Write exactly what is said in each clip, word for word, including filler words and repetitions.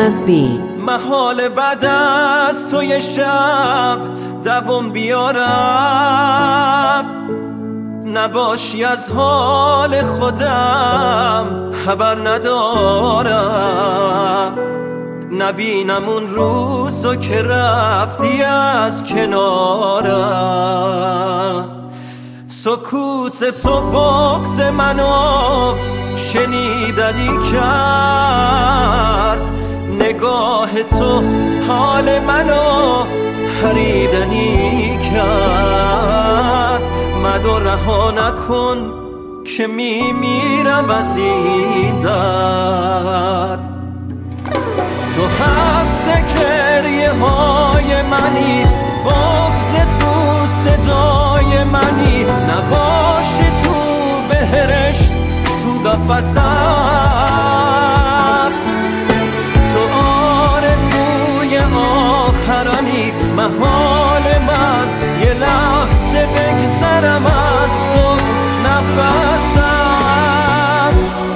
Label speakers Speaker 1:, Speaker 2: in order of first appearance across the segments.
Speaker 1: نسبی.
Speaker 2: محال بعد از تو یه شب دوم بیارم، نباشی از حال خودم خبر ندارم، نبینم اون روزو که رفتی از کنارم. سکوت تو بغض منو شنیدنی کرد، نگاه تو حال منو خریدنی کرد. مدو رها نکن که میمیرم از این درد. تو حق گریه های منی، بغض تو صدای منی، نباشی تو بهرشت تو قفسم. تو آرزوی آخرانی، محال من یه لحظه بگذرم از تو نفسم.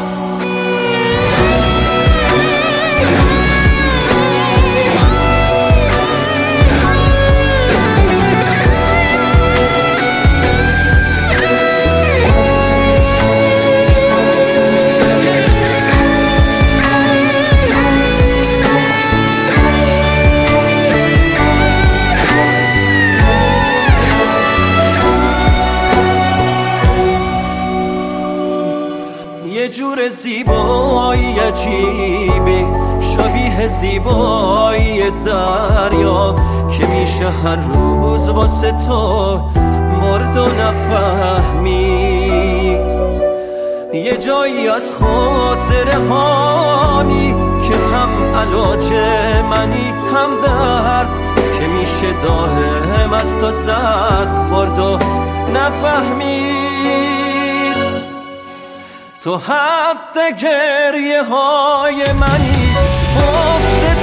Speaker 2: یه جور زیبایی عجیبی، شبیه زیبایی دریا، که میشه هر روز واسه تو مرد و نفهمید. یه جایی از خاطره هانی که هم علاج منی هم درد، که میشه دائم از تو زد خورد و نفهمید. تو حد گریه های منی، بغض